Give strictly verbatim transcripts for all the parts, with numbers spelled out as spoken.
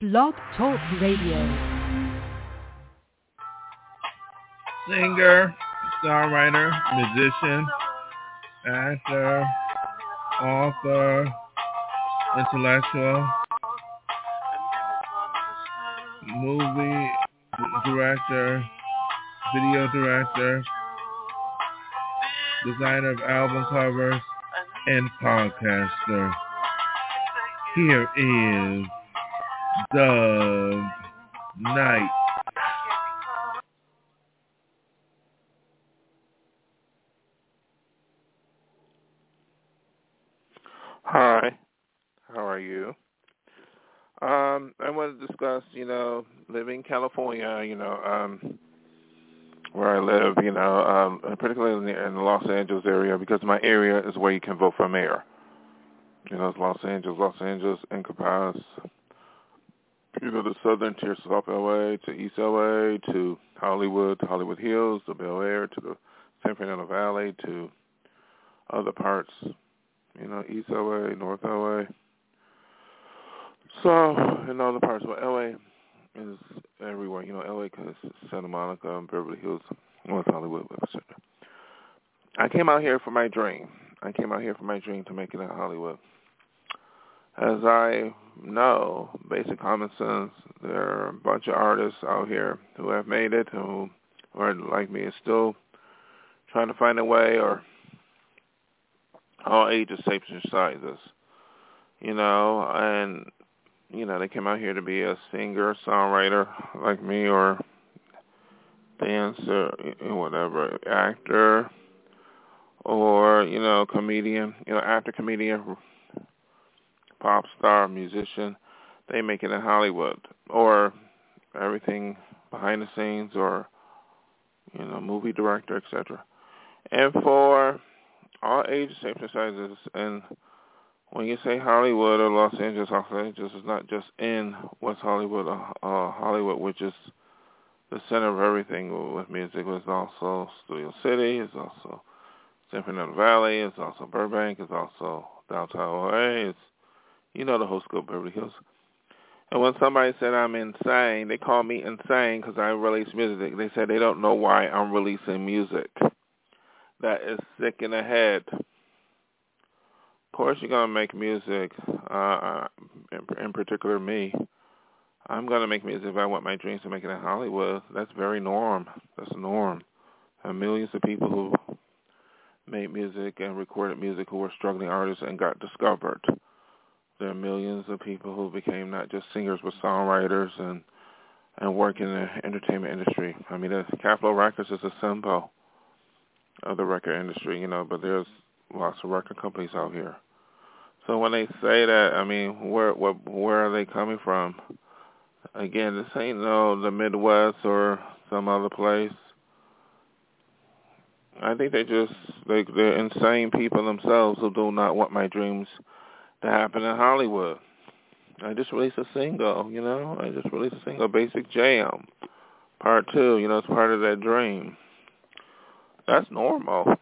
Blog Talk Radio. Singer, songwriter, musician, actor, author, intellectual, movie director, video director, designer of album covers, and podcaster. Here is Doug Knight. Hi, how are you? Um, I want to discuss, you know, living in California, you know, um, where I live, you know, um, particularly in the, in the Los Angeles area, because my area is where you can vote for mayor. You know, it's Los Angeles, Los Angeles encompass, you know, the southern tier, South L A to East L A to Hollywood, to Hollywood Hills, to Bel Air, to the San Fernando Valley, to other parts, you know, East L A, North L A. So, in other parts, well, L A is everywhere. You know, L A because Santa Monica, Beverly Hills, North Hollywood, et cetera. I came out here for my dream. I came out here for my dream to make it in Hollywood. As I know, basic common sense, there are a bunch of artists out here who have made it, who are like me, is still trying to find a way, or all ages, shapes, and sizes. You know, and you know, they came out here to be a singer, songwriter like me, or dancer, whatever, actor, or, you know, comedian, you know, actor, comedian, pop star, musician. They make it in Hollywood, or everything behind the scenes, or, you know, movie director, et cetera. And for all ages, shapes, and sizes, and when you say Hollywood or Los Angeles, Los Angeles is not just in West Hollywood, uh, uh, Hollywood, which is the center of everything with music. It's also Studio City. It's also San Fernando Valley. It's also Burbank. It's also downtown L A. It's, you know, the whole scope of Beverly Hills. And when somebody said I'm insane, they call me insane because I release music. They said they don't know why I'm releasing music. That is sick in the head. Of course you're going to make music, uh, in, in particular me. I'm going to make music if I want my dreams to make it in Hollywood. That's very norm. That's a norm. There are millions of people who made music and recorded music who were struggling artists and got discovered. There are millions of people who became not just singers but songwriters and, and work in the entertainment industry. I mean, Capitol Records is a symbol of the record industry, you know, but there's lots of record companies out here. So when they say that, I mean, where where, where are they coming from? Again, this ain't no the Midwest or some other place. I think they just they they're insane people themselves who do not want my dreams to happen in Hollywood. I just released a single, you know. I just released a single, Basic Jam, Part Two. You know, it's part of that dream. That's normal.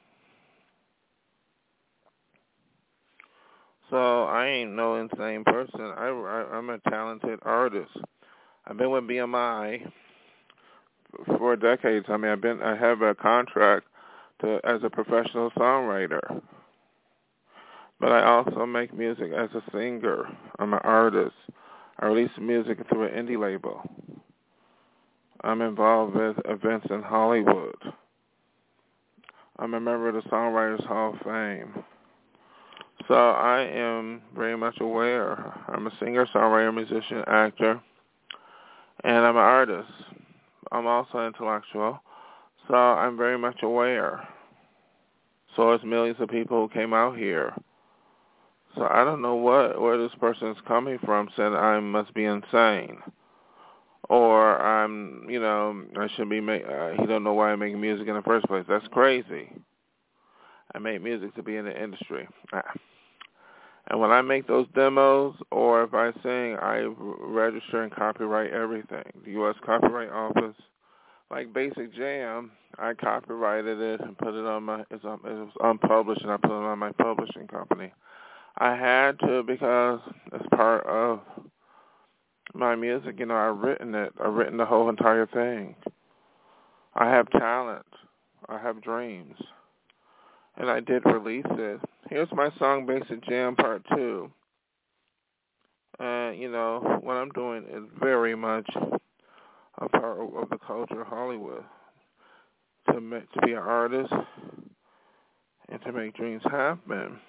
So I ain't no insane person. I, I, I'm a talented artist. I've been with B M I for decades. I mean, I've been. I have a contract to as a professional songwriter. But I also make music as a singer. I'm an artist. I release music through an indie label. I'm involved with events in Hollywood. I'm a member of the Songwriters Hall of Fame. So I am very much aware. I'm a singer, songwriter, musician, actor, and I'm an artist. I'm also intellectual, so I'm very much aware. So it's millions of people who came out here. So I don't know what where this person is coming from, saying I must be insane, or I'm, you know, I should be. Make, uh, he don't know why I'm making music in the first place. That's crazy. I make music to be in the industry. And when I make those demos, or if I sing, I register and copyright everything. The U S Copyright Office, like Basic Jam, I copyrighted it and put it on my, it's, it was unpublished, and I put it on my publishing company. I had to because it's part of my music, you know, I've written it. I've written the whole entire thing. I have talent. I have dreams. And I did release it. Here's my song, Basic Jam Part two. And, you know, what I'm doing is very much a part of the culture of Hollywood. To, make, to be an artist and to make dreams happen.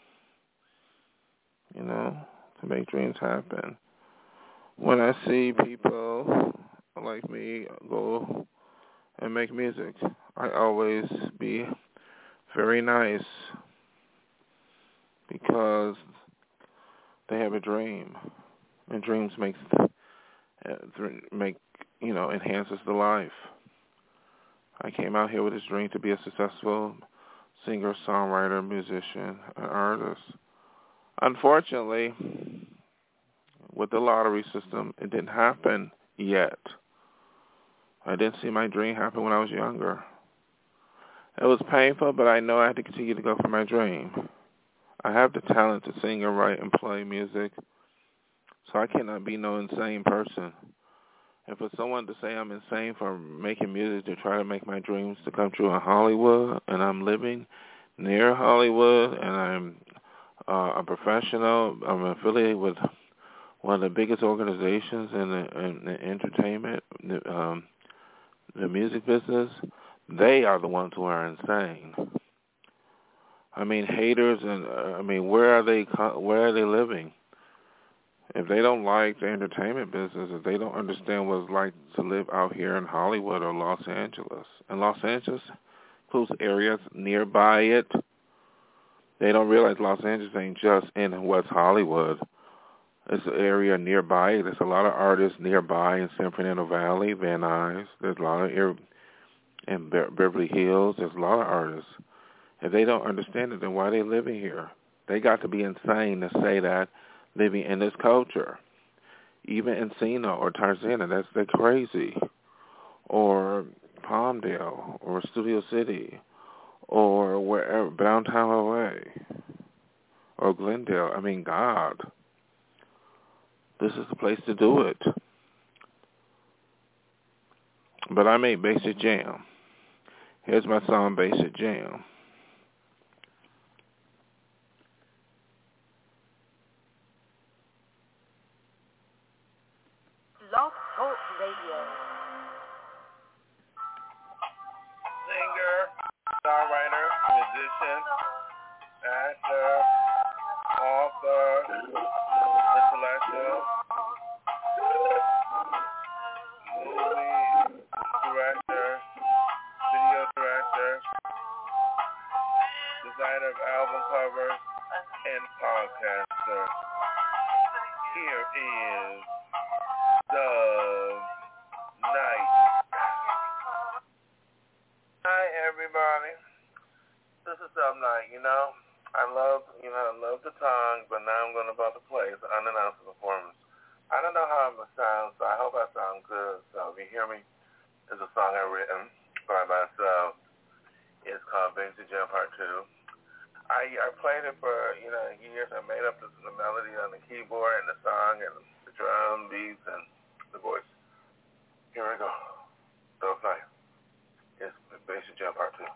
You know, to make dreams happen. When I see people like me go and make music, I always be very nice because they have a dream, and dreams makes make you know enhances the life. I came out here with this dream to be a successful singer, songwriter, musician, and artist. Unfortunately, with the lottery system, it didn't happen yet. I didn't see my dream happen when I was younger. It was painful, but I know I had to continue to go for my dream. I have the talent to sing and write and play music, so I cannot be no insane person. And for someone to say I'm insane for making music to try to make my dreams to come true in Hollywood, and I'm living near Hollywood, and I'm uh, a professional, I'm affiliated with one of the biggest organizations in the, in the entertainment, um, the music business, they are the ones who are insane. I mean, haters, and uh, I mean, where are they? Where are they living? If they don't like the entertainment business, if they don't understand what it's like to live out here in Hollywood or Los Angeles, and Los Angeles includes areas nearby it, they don't realize Los Angeles ain't just in West Hollywood. It's an area nearby. There's a lot of artists nearby in San Fernando Valley, Van Nuys. There's a lot of air in Be- Beverly Hills. There's a lot of artists. If they don't understand it, then why are they living here? They got to be insane to say that living in this culture. Even Encino or Tarzana, that's they're crazy. Or Palmdale or Studio City or wherever, downtown L A or Glendale. I mean, God. This is the place to do it. But I made Basic Jam. Here's my song, Basic Jam. Blog Talk Radio. Singer, songwriter, musician, actor, author, intellectual, movie director, video director, designer of album covers, and podcaster. Here is Dub Night. Hi everybody. This is Dub Night. You know, I love, you know, I love the tongue, but now I'm going to about to play. It's an unannounced performance. I don't know how I'm going to sound, so I hope I sound good. So if you hear me, it's a song I've written by myself. It's called Basic Jam Part two. I I played it for, you know, years. I made up the, the melody on the keyboard and the song and the drum beats and the voice. Here we go. Dub Night. It's Basic Jam Part two.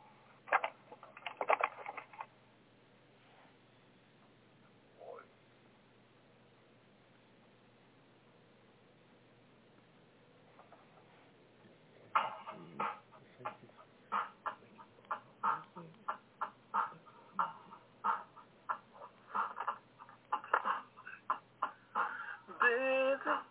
Basic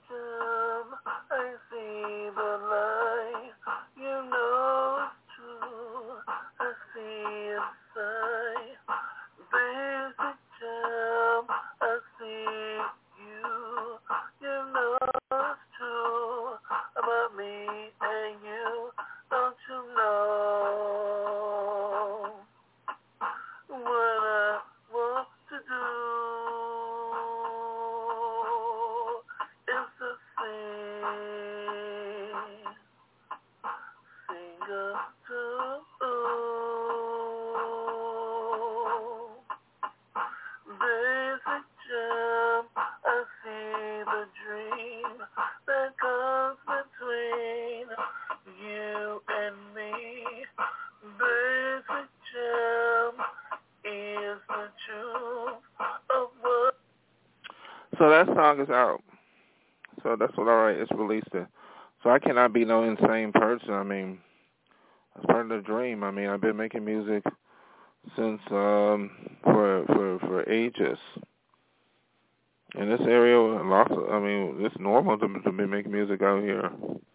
that comes between you and me. Basic gem is the truth of what. So that song is out. So that's what, all right, it's released it. So I cannot be no insane person. I mean, that's part of the dream. I mean, I've been making music since um for for for ages. In this area, lots of, I mean, it's normal to, to be making music out here.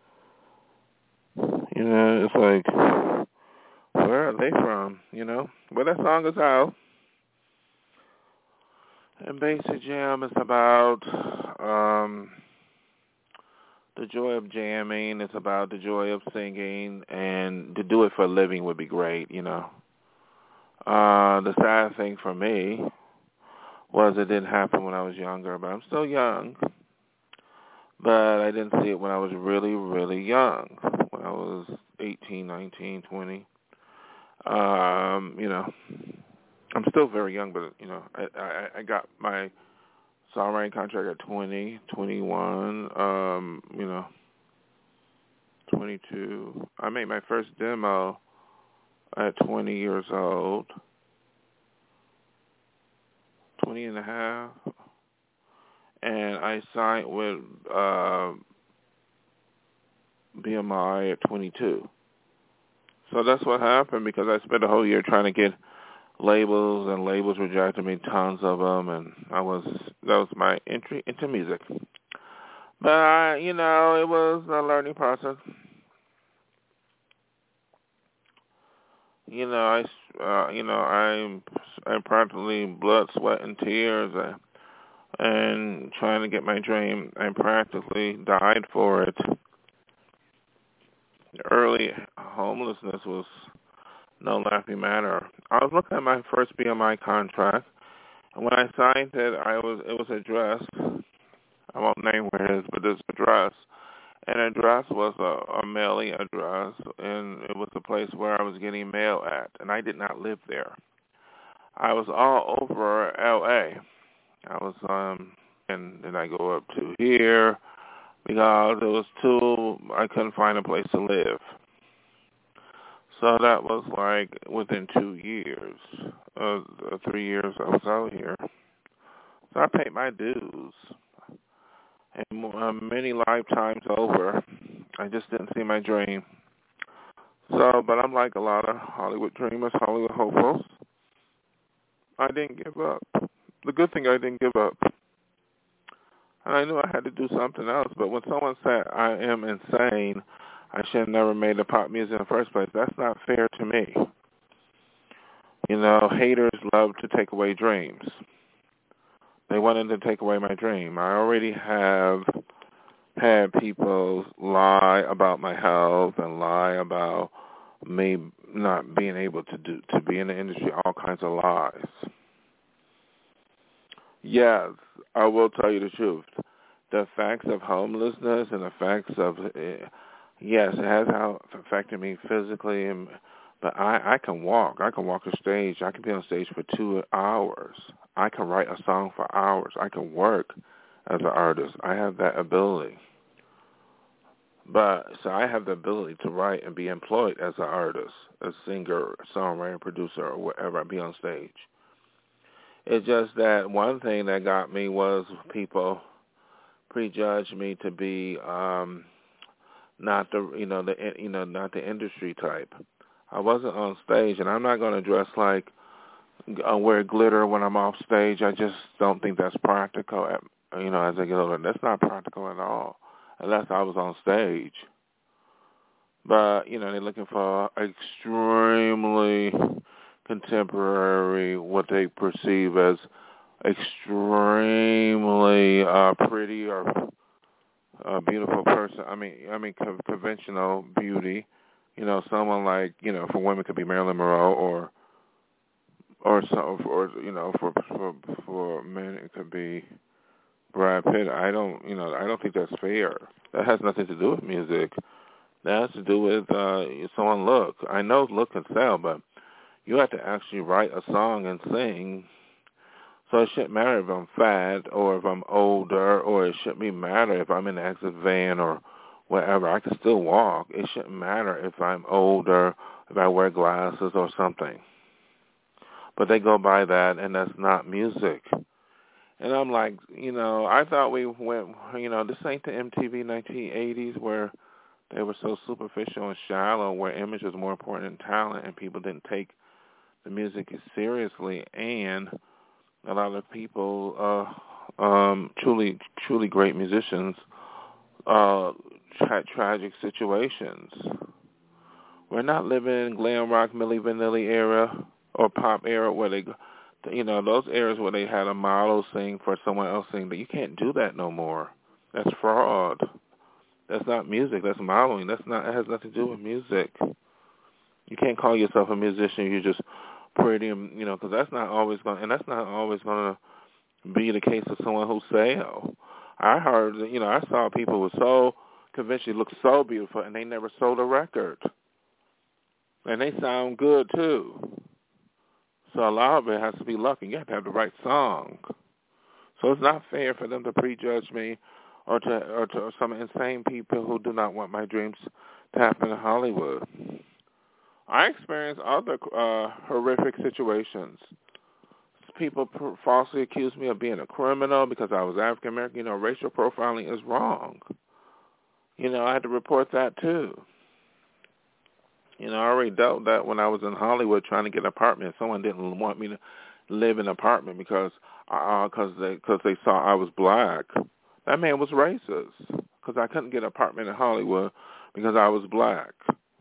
You know, it's like, where are they from? You know, but that song is out. And Basic Jam is about um, the joy of jamming. It's about the joy of singing, and to do it for a living would be great. You know, uh, the sad thing for me was it didn't happen when I was younger, but I'm still young. But I didn't see it when I was really, really young, when I was eighteen, nineteen, twenty. Um, you know, I'm still very young, but, you know, I, I, I got my songwriting contract at twenty, twenty-one, um, you know, twenty-two. I made my first demo at twenty years old, twenty and a half. And I signed with uh, B M I at twenty-two. So that's what happened, because I spent a whole year trying to get labels, and labels rejected me, tons of them, and I was that was my entry into music. But I, you know, it was a learning process. You know, I, uh, you know, I'm, I'm practically blood, sweat, and tears. Uh, and trying to get my dream, I practically died for it. Early homelessness was no laughing matter. I was looking at my first B M I contract, and when I signed it, I was it was addressed. I won't name where it is, but this address, and address was a, a mailing address, and it was the place where I was getting mail at, and I did not live there. I was all over L A. I was, um, and then I go up to here because it was too, I couldn't find a place to live. So that was like within two years, uh, three years I was out here. So I paid my dues. And uh, many lifetimes over, I just didn't see my dream. So, but I'm like a lot of Hollywood dreamers, Hollywood hopefuls. I didn't give up. The good thing, I didn't give up. And I knew I had to do something else. But when someone said I am insane, I should have never made the pop music in the first place, that's not fair to me. You know, haters love to take away dreams. They wanted to take away my dream. I already have had people lie about my health and lie about me not being able to do to be in the industry, all kinds of lies. Yes, I will tell you the truth. The facts of homelessness and the facts of, uh, yes, it has how affected me physically, and, but I, I can walk. I can walk a stage. I can be on stage for two hours. I can write a song for hours. I can work as an artist. I have that ability. But so I have the ability to write and be employed as an artist, a singer, songwriter, producer, or whatever. I be on stage. It's just that one thing that got me was people prejudged me to be um, not the you know the you know not the industry type. I wasn't on stage, and I'm not going to dress like uh, wear glitter when I'm off stage. I just don't think that's practical. At, you know, as I get older, that's not practical at all, unless I was on stage. But you know, they're looking for extremely contemporary, what they perceive as extremely uh, pretty or uh, beautiful person. I mean, I mean co- conventional beauty. You know, someone like you know, for women could be Marilyn Monroe, or or so, or you know, for for for men it could be Brad Pitt. I don't, you know, I don't think that's fair. That has nothing to do with music. That has to do with uh, someone look. I know look can sell, but you have to actually write a song and sing So it shouldn't matter if I'm fat or if I'm older, or it shouldn't be matter if I'm in an exit van or whatever. I can still walk. It shouldn't matter if I'm older, if I wear glasses or something. But they go by that, and that's not music. And I'm like, you know, I thought we went, you know, this ain't the M T V nineteen eighties where they were so superficial and shallow, where image was more important than talent, and people didn't take the music as seriously. And a lot of people, uh, um, truly, truly great musicians, uh, had tragic situations. We're not living in glam rock, Milli Vanilli era or pop era where they, you know, those eras where they had a model sing for someone else sing. But you can't do that no more. That's fraud. That's not music. That's modeling. That's not. It has nothing to do with music. You can't call yourself a musician. You're just pretty, you know, because that's not always going, and that's not always going to be the case of someone who sell. I heard, you know, I saw people who were so convinced they looked so beautiful, and they never sold a record, and they sound good too. So a lot of it has to be luck, and you have to have the right song. So it's not fair for them to prejudge me, or to or to or some insane people who do not want my dreams to happen in Hollywood. I experienced other uh, horrific situations. People pr- falsely accused me of being a criminal because I was African American. You know, racial profiling is wrong. You know, I had to report that too. You know, I already dealt that when I was in Hollywood trying to get an apartment. Someone didn't want me to live in an apartment because uh, cause they, cause they saw I was black. That man was racist because I couldn't get an apartment in Hollywood because I was black.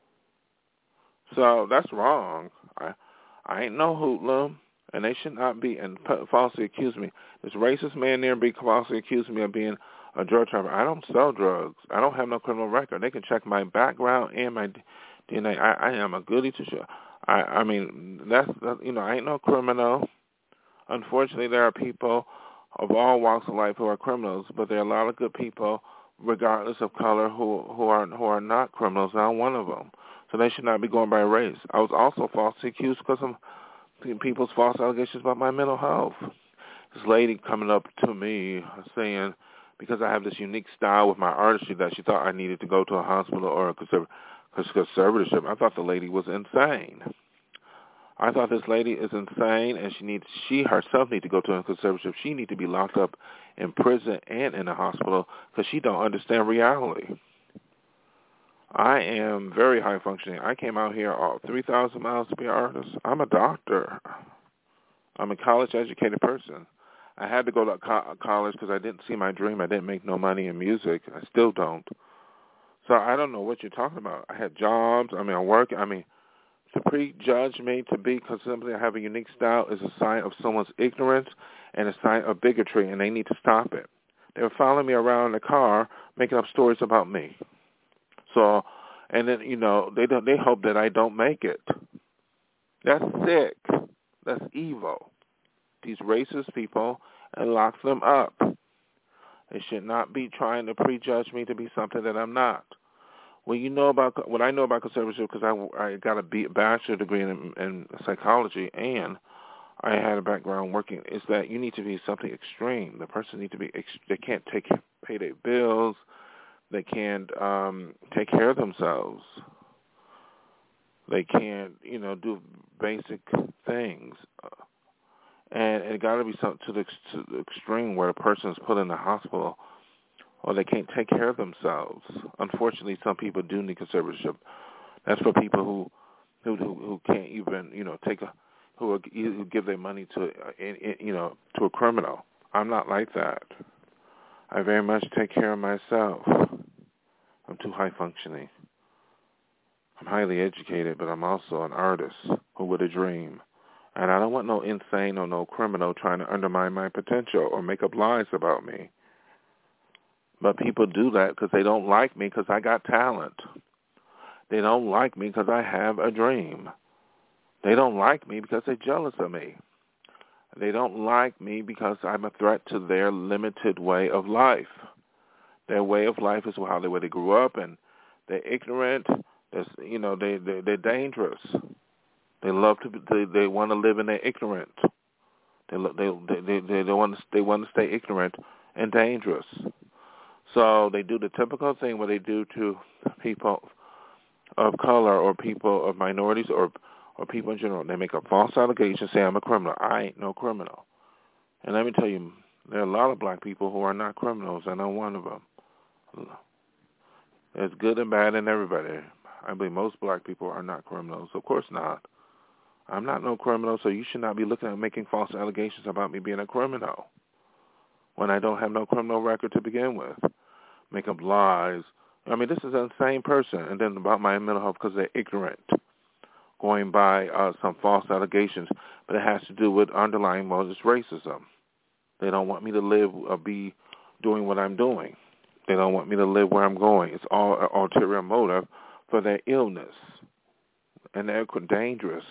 So that's wrong. I I ain't no hoodlum, and they should not be and falsely accuse me. This racist man there be falsely accusing me of being a drug trafficker. I don't sell drugs. I don't have no criminal record. They can check my background and my D N A. I, I am a goody to show. I I mean that's you know I ain't no criminal. Unfortunately, there are people of all walks of life who are criminals, but there are a lot of good people, regardless of color, who who are who are not criminals. I'm one of them. So they should not be going by race. I was also falsely accused because of people's false allegations about my mental health. This lady coming up to me saying, because I have this unique style with my artistry, that she thought I needed to go to a hospital or a conserv- conservatorship. I thought the lady was insane. I thought this lady is insane, and she needs, she herself needs to go to a conservatorship. She needs to be locked up in prison and in a hospital because she don't understand reality. I am very high functioning. I came out here all three thousand miles to be an artist. I'm a doctor. I'm a college-educated person. I had to go to co- college because I didn't see my dream. I didn't make no money in music. I still don't. So I don't know what you're talking about. I had jobs. I mean, I work. I mean, to prejudge me to be because simply I have a unique style is a sign of someone's ignorance and a sign of bigotry, and they need to stop it. They were following me around in the car, making up stories about me. So, and then, you know, they don't, they hope that I don't make it. That's sick. That's evil. These racist people, and lock them up. They should not be trying to prejudge me to be something that I'm not. Well, you know about what I know about conservatorship because I, I got a bachelor degree in, in psychology, and I had a background working, is that you need to be something extreme. The person needs to be, they can't take pay their bills. They can't um, take care of themselves. They can't, you know, do basic things. Uh, and it got to be something to the, to the extreme where a person is put in the hospital or they can't take care of themselves. Unfortunately, some people do need conservatorship. That's for people who who who, who can't even, you know, take a, who, are, who give their money to, uh, you know, to a criminal. I'm not like that. I very much take care of myself. I'm too high functioning. I'm highly educated, but I'm also an artist who with a dream. And I don't want no insane or no criminal trying to undermine my potential or make up lies about me. But people do that because they don't like me because I got talent. They don't like me because I have a dream. They don't like me because they're jealous of me. They don't like me because I'm a threat to their limited way of life. Their way of life is how they, where they grew up, and they're ignorant. They're, you know, they, they, they're dangerous. They love to, they, they want to live in their ignorance. They they they they, they want to they want to stay ignorant and dangerous. So they do the typical thing what they do to people of color or people of minorities or or people in general. They make a false allegation, say I'm a criminal. I ain't no criminal. And let me tell you, there are a lot of black people who are not criminals, and I'm one of them. There's good and bad in everybody. I believe most black people are not criminals. Of course not. I'm not no criminal, so you should not be looking at making false allegations about me being a criminal when I don't have no criminal record to begin with. Make up lies. I mean, this is an insane person. And then about my mental health because they're ignorant, going by uh, some false allegations. But it has to do with underlying motives, racism. They don't want me to live or be doing what I'm doing. They don't want me to live where I'm going. It's all an ulterior motive for their illness. And they're dangerous.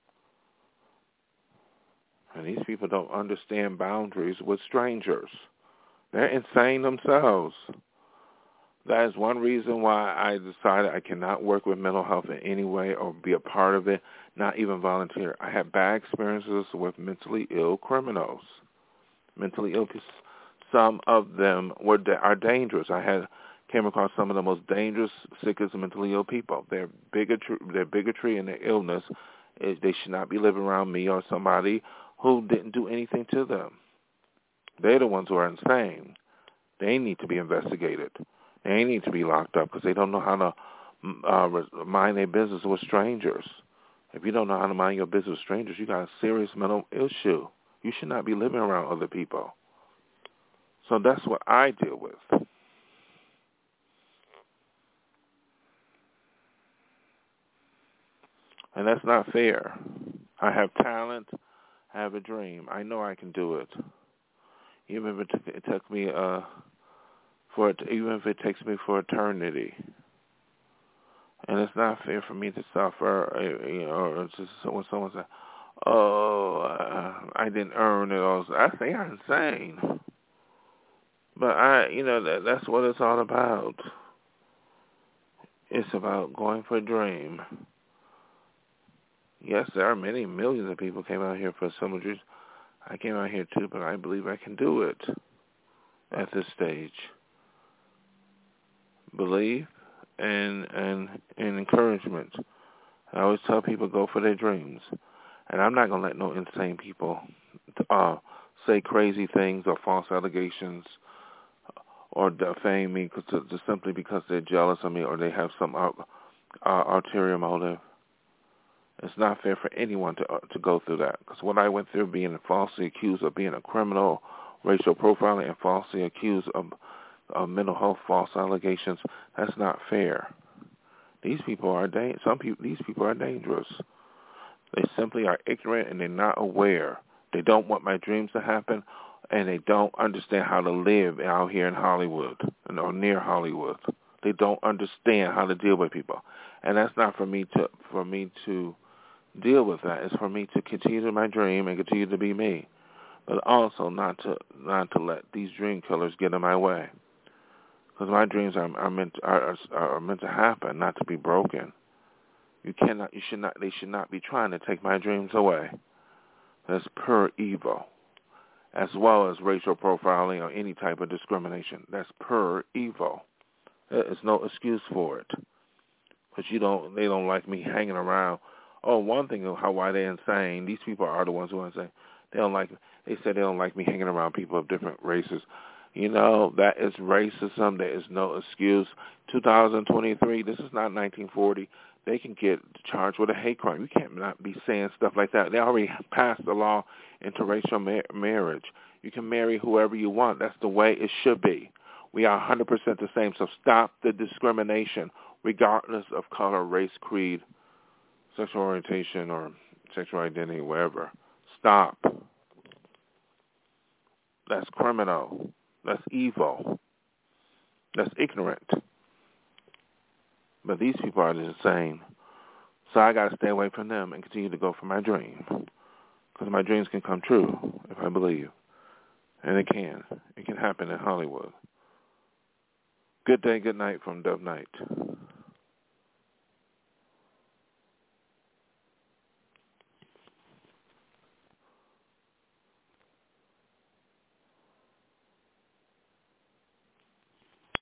And these people don't understand boundaries with strangers. They're insane themselves. That is one reason why I decided I cannot work with mental health in any way or be a part of it, not even volunteer. I had bad experiences with mentally ill criminals. Mentally ill people. Some of them were are dangerous. I had came across some of the most dangerous, sickest, mentally ill people. Their bigotry, their bigotry and their illness is they should not be living around me or somebody who didn't do anything to them. They're the ones who are insane. They need to be investigated. They need to be locked up because they don't know how to uh, mind their business with strangers. If you don't know how to mind your business with strangers, you got a serious mental issue. You should not be living around other people. So that's what I deal with. And that's not fair. I have talent. I have a dream. I know I can do it. Even if it, t- it took me, uh, for it, even if it takes me for eternity. And it's not fair for me to suffer, uh, you know, or just when someone says, "Oh, uh, I didn't earn it," or I say I'm insane. But I, you know, that that's what it's all about. It's about going for a dream. Yes, there are many millions of people came out here for similar dreams. I came out here too, but I believe I can do it at this stage. Belief and and and encouragement. I always tell people go for their dreams, and I'm not gonna let no insane people uh, say crazy things or false allegations or defame me cause, just simply because they're jealous of me or they have some uh, uh, ulterior motive. It's not fair for anyone to uh, to go through that. Because what I went through, being falsely accused of being a criminal, racial profiling, and falsely accused of, of mental health false allegations, that's not fair. These people are da- some people. These people are dangerous. They simply are ignorant and they're not aware. They don't want my dreams to happen, and they don't understand how to live out here in Hollywood or near Hollywood. They don't understand how to deal with people, and that's not for me to for me to. deal with that. It's for me to continue my dream and continue to be me, but also not to not to let these dream killers get in my way. Because my dreams are, are meant to, are, are meant to happen, not to be broken. You cannot, you should not, they should not be trying to take my dreams away. That's pure evil, as well as racial profiling or any type of discrimination. That's pure evil. There's no excuse for it. But you don't, they don't like me hanging around. Oh, one thing of how why they're insane. These people are the ones who are insane. They don't like. They said they don't like me hanging around people of different races. You know, that is racism. There is no excuse. two thousand twenty-three. This is not nineteen forty. They can get charged with a hate crime. You can't not be saying stuff like that. They already passed the law interracial ma- marriage. You can marry whoever you want. That's the way it should be. We are one hundred percent the same. So stop the discrimination, regardless of color, race, creed, sexual orientation, or sexual identity, whatever. Stop. That's criminal. That's evil. That's ignorant. But these people are the same. So I got to stay away from them and continue to go for my dream. Because my dreams can come true if I believe. And it can. It can happen in Hollywood. Good day, good night from Dove Night.